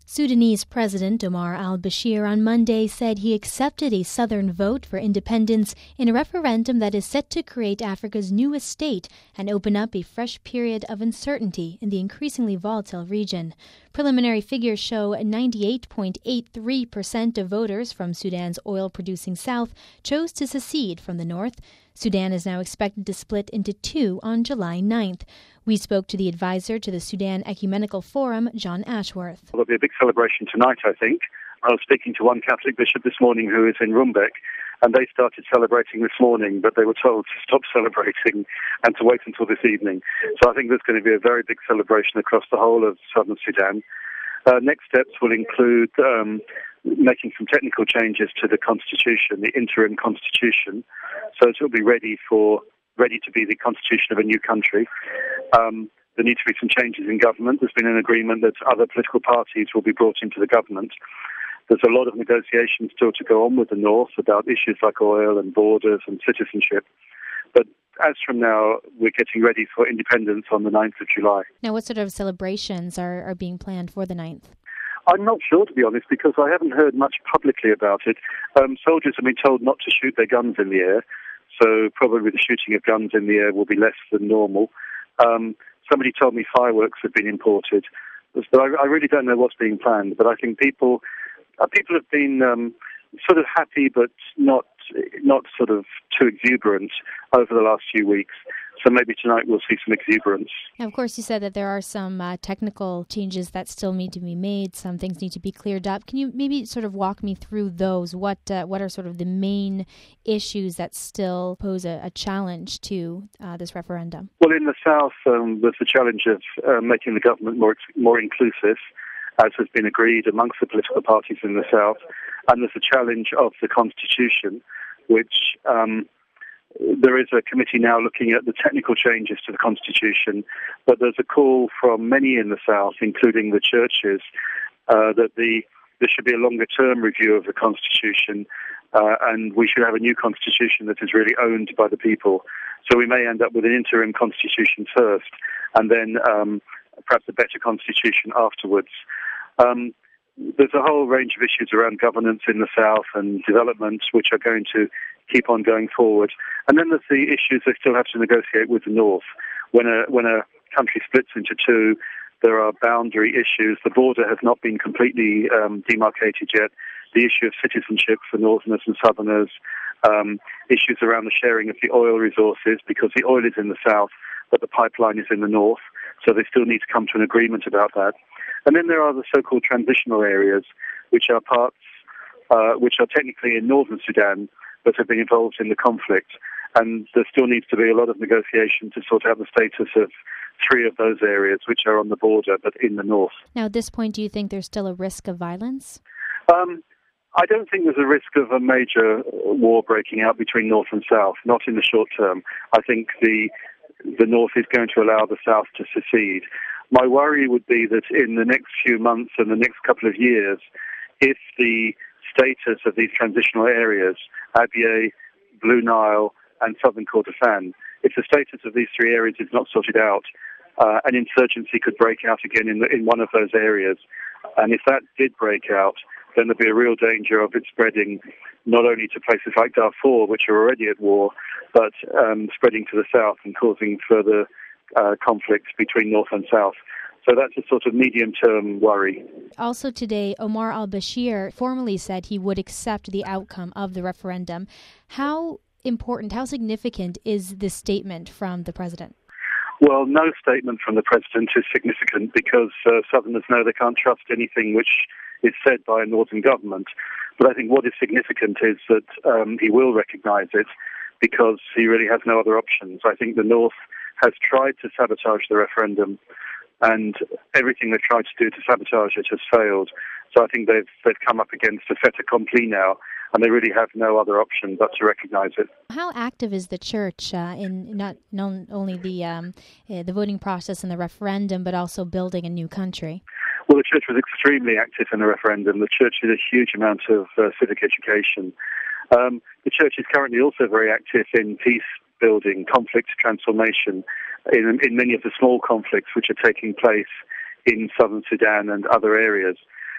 Sudanese President Omar al-Bashir on Monday said he accepted a southern vote for independence in a referendum that is set to create Africa's newest state and open up a fresh period of uncertainty in the increasingly volatile region. Preliminary figures show 98.83% of voters from Sudan's oil-producing south chose to secede from the north. Sudan is now expected to split into two on July 9th. We spoke to the advisor to the Sudan Ecumenical Forum, John Ashworth. There'll be a big celebration tonight, I think. I was speaking to one Catholic bishop this morning who is in Rumbek, and they started celebrating this morning, but they were told to stop celebrating and to wait until this evening. So I think there's going to be a very big celebration across the whole of southern Sudan. Next steps will include making some technical changes to the constitution, the interim constitution, so it will be ready to be the constitution of a new country. There need to be some changes in government. There's been an agreement that other political parties will be brought into the government. There's a lot of negotiations still to go on with the North about issues like oil and borders and citizenship. But as from now, we're getting ready for independence on the 9th of July. Now, what sort of celebrations are being planned for the 9th? I'm not sure, to be honest, because I haven't heard much publicly about it. Soldiers have been told not to shoot their guns in the air, so probably the shooting of guns in the air will be less than normal. Somebody told me fireworks have been imported, but I really don't know what's being planned. But I think people have been sort of happy, but not sort of too exuberant over the last few weeks. So maybe tonight we'll see some exuberance. Now, of course, you said that there are some technical changes that still need to be made. Some things need to be cleared up. Can you maybe sort of walk me through those? What are sort of the main issues that still pose a challenge to this referendum? Well, in the south, there's the challenge of making the government more inclusive, as has been agreed amongst the political parties in the south. And there's a challenge of the constitution, which there is a committee now looking at the technical changes to the constitution, but there's a call from many in the south, including the churches, that there should be a longer-term review of the constitution, and we should have a new constitution that is really owned by the people. So we may end up with an interim constitution first, and then perhaps a better constitution afterwards. There's a whole range of issues around governance in the south and development which are going to keep on going forward. And then there's the issues they still have to negotiate with the north. When a country splits into two, there are boundary issues. The border has not been completely demarcated yet. The issue of citizenship for northerners and southerners, issues around the sharing of the oil resources, because the oil is in the south, but the pipeline is in the north. So they still need to come to an agreement about that. And then there are the so-called transitional areas, which are technically in northern Sudan, but have been involved in the conflict. And there still needs to be a lot of negotiation to sort out the status of three of those areas, which are on the border, but in the north. Now, at this point, do you think there's still a risk of violence? I don't think there's a risk of a major war breaking out between north and south, not in the short term. I think the north is going to allow the south to secede. My worry would be that in the next few months and the next couple of years, if the status of these transitional areas, Abyei, Blue Nile, and southern Kordofan, if the status of these three areas is not sorted out, an insurgency could break out again in one of those areas. And if that did break out, then there'd be a real danger of it spreading not only to places like Darfur, which are already at war, but spreading to the south and causing further conflicts between north and south. So that's a sort of medium-term worry. Also today, Omar al-Bashir formally said he would accept the outcome of the referendum. How important, how significant is this statement from the president? Well, no statement from the president is significant because Southerners know they can't trust anything which is said by a northern government. But I think what is significant is that he will recognise it because he really has no other options. I think the North has tried to sabotage the referendum, and everything they've tried to do to sabotage it has failed. So I think they've come up against a fait accompli now, and they really have no other option but to recognise it. How active is the church in not only the voting process and the referendum, but also building a new country? Well, the church was extremely active in the referendum. The church did a huge amount of civic education. The church is currently also very active in peace building, conflict transformation, in many of the small conflicts which are taking place in southern Sudan and other areas.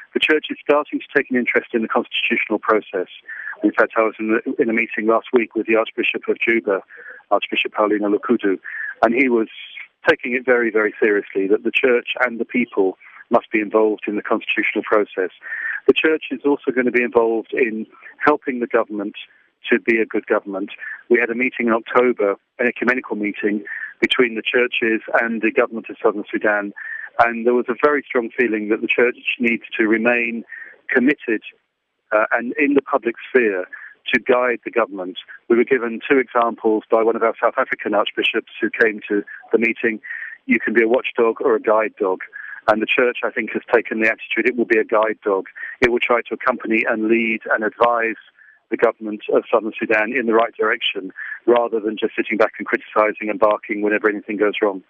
The church is starting to take an interest in the constitutional process. In fact, I was in a meeting last week with the Archbishop of Juba, Archbishop Paulina Lukudu, and he was taking it very, very seriously that the church and the people must be involved in the constitutional process. The church is also going to be involved in helping the government to be a good government. We had a meeting in October, an ecumenical meeting between the churches and the government of Southern Sudan, and there was a very strong feeling that the church needs to remain committed and in the public sphere to guide the government. We were given two examples by one of our South African archbishops who came to the meeting. You can be a watchdog or a guide dog. And the church, I think, has taken the attitude it will be a guide dog. It will try to accompany and lead and advise the government of Southern Sudan in the right direction, rather than just sitting back and criticising and barking whenever anything goes wrong.